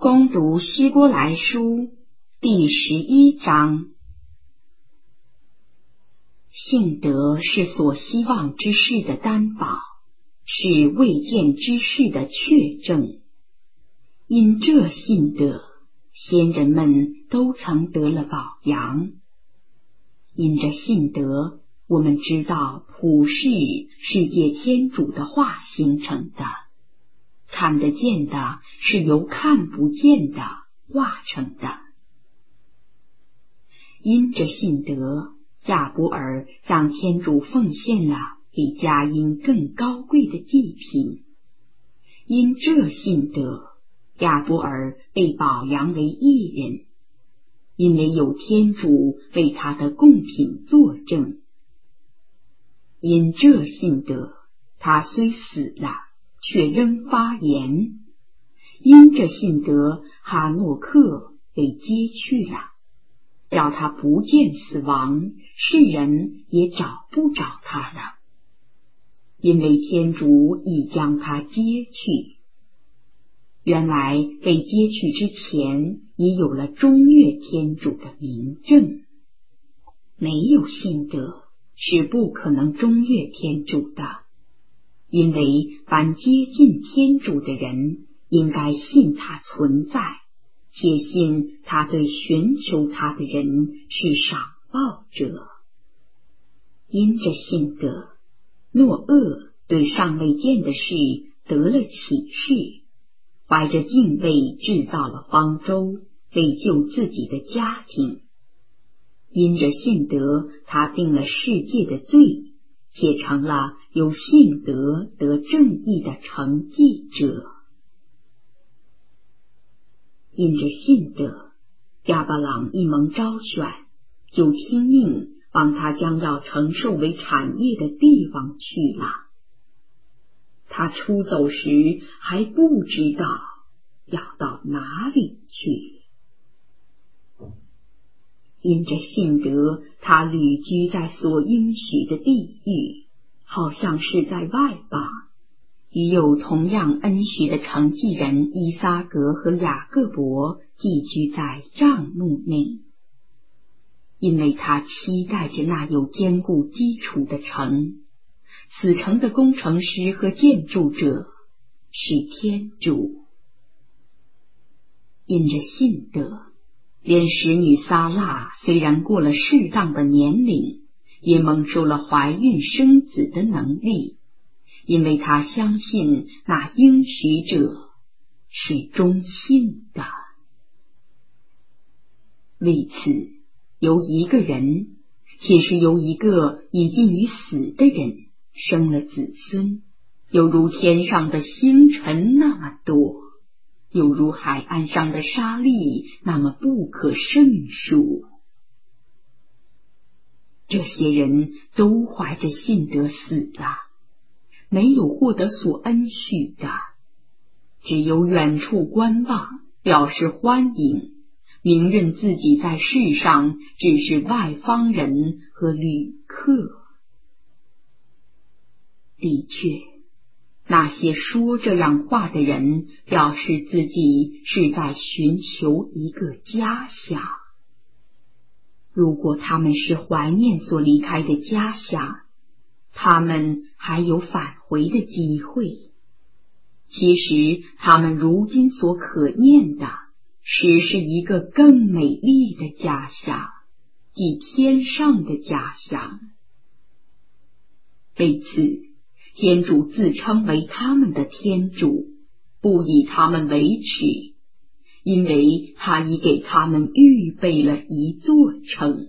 恭读希伯来书第11章。信德是所希望之事的担保，是未见之事的确证。因这信德，先人们都曾得了保扬。因着信德，我们知道普世是借天主的话形成的，看得见的是由看不见的化成的。因着信德，亚伯尔向天主奉献了比佳音更高贵的祭品。因这信德，亚伯尔被保扬为义人，因为有天主为他的供品作证。因这信德，他虽死了，却仍发言。因这信德，哈诺克被接去了，叫他不见死亡，世人也找不着他了，因为天主已将他接去。原来被接去之前，已有了中越天主的明证。没有信德，是不可能中越天主的，因为凡接近天主的人，应该信他存在，且信他对寻求他的人是赏报者。因着信德，诺厄对尚未见的事得了启示，怀着敬畏制造了方舟，为救自己的家庭。因着信德，他定了世界的罪，且成了由信德得正义的承继者。因着信德，亚伯朗一蒙召选，就听命往他将要承受为产业的地方去了。他出走时还不知道要到哪里去。因着信德，他旅居在所应许的地域，好像是在外邦，与有同样恩许的承继人依撒格和雅各伯寄居在帐幕内。因为他期待着那有坚固基础的城，此城的工程师和建筑者是天主。因着信德，连使女撒拉虽然过了适当的年龄，也蒙受了怀孕生子的能力，因为她相信那应许者是忠信的。为此，由一个人，且是由一个已近于死的人生了子孙，犹如天上的星辰那么多，犹如海岸上的沙粒那么不可胜数。这些人都怀着信德死了，没有获得所恩许的，只有远处观望，表示欢迎，明认自己在世上只是外方人和旅客。的确，那些说这样话的人表示自己是在寻求一个家乡。如果他们是怀念所离开的家乡，他们还有返回的机会。其实他们如今所可念的实是一个更美丽的家乡，即天上的家乡。为此，天主自称为他们的天主，不以他们为耻，因为他已给他们预备了一座城。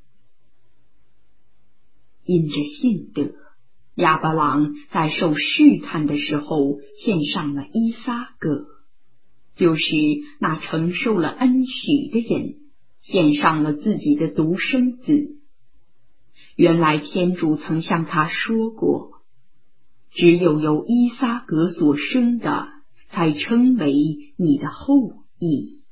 因着信德，亚伯朗在受试探的时候献上了依撒格，就是那承受了恩许的人献上了自己的独生子。原来天主曾向他说过，只有由依撒格所生的才称为你的后裔。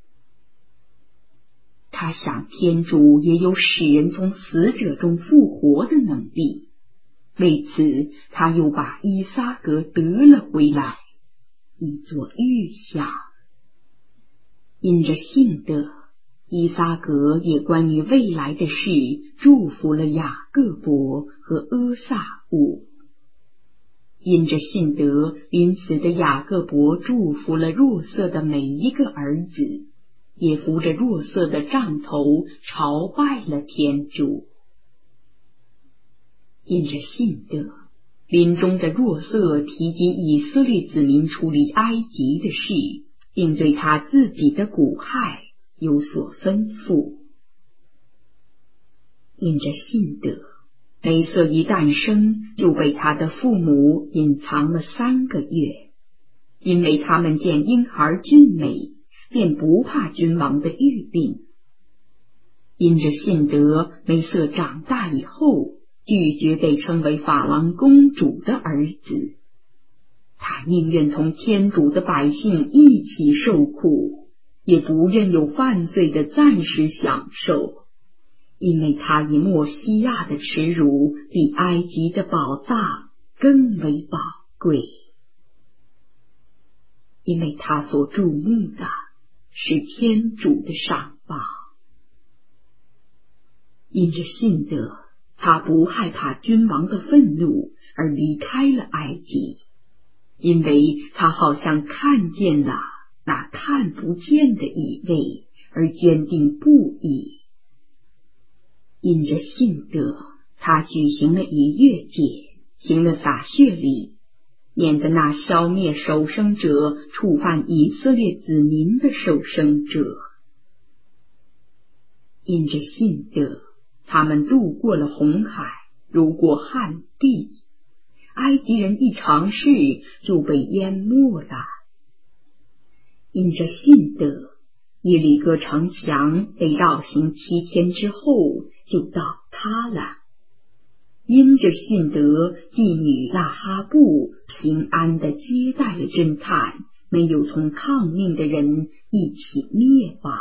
他想天主也有使人从死者中复活的能力，为此他又把依撒格得了回来，以作预想。 因着信德，以撒格也关于未来的事祝福了雅各伯和阿撒乌。因着信德，临死的雅各伯祝福了若瑟的每一个儿子，也扶着若瑟的杖头朝拜了天主。因着信德，临终的若瑟提及以色列子民出离埃及的事，并对他自己的骨骸有所吩咐。因着信德，梅瑟一诞生就被他的父母隐藏了3个月，因为他们见婴孩俊美，便不怕君王的御令。因着信德，梅瑟长大以后拒绝被称为法郎公主的儿子，他宁愿同天主的百姓一起受苦，也不愿有犯罪的暂时享受，因为他以默西亚的耻辱比埃及的宝藏更为宝贵，因为他所注目的是天主的赏报。因着信德，他不害怕君王的愤怒而离开了埃及，因为他好像看见了那看不见的一位，而坚定不移。因着信德，他举行了逾越节，行了洒血礼，免得那消灭守生者触犯以色列子民的守生者。因着信德，他们渡过了红海，如过旱地，埃及人一尝试就被淹没了。因着信德，耶利哥城墙被绕行7天之后就倒塌了。因着信德，妓女拉哈布平安地接待了侦探，没有同抗命的人一起灭亡。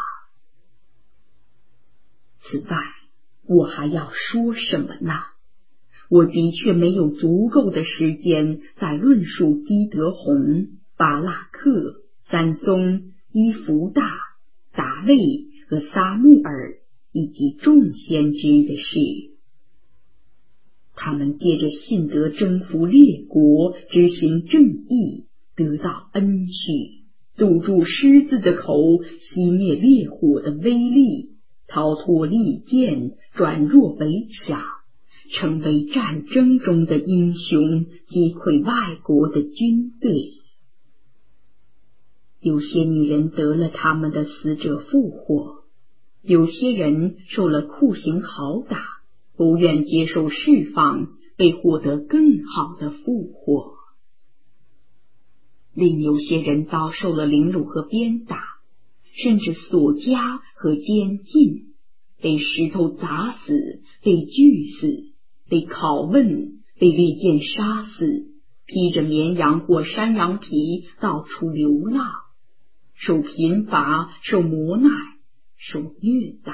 此外，我还要说什么呢？我的确没有足够的时间在论述基德宏、巴拉克、三松、伊弗大、达卫和撒穆尔以及众先知的事。他们借着信德征服列国，执行正义，得到恩许，堵住狮子的口，熄灭烈火的威力，逃脱利剑，转弱为强，成为战争中的英雄，击溃外国的军队。有些女人得了他们的死者复活，有些人受了酷刑拷打，不愿接受释放，被获得更好的复活。另有些人遭受了凌辱和鞭打，甚至锁枷和监禁，被石头砸死，被锯死，被拷问，被利剑杀死，披着绵羊或山羊皮到处流浪，受贫乏，受磨难，受虐待。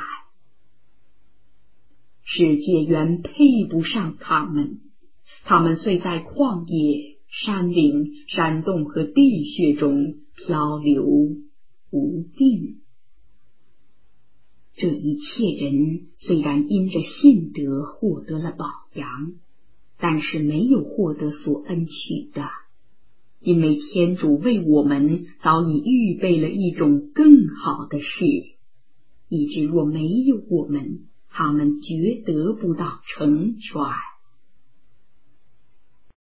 世界原配不上他们，他们遂在旷野、山岭、山洞和地穴中漂流无定。这一切人虽然因着信德获得了保养，但是没有获得所恩许的，因为天主为我们早已预备了一种更好的事，以致若没有我们，他们绝得不到成全。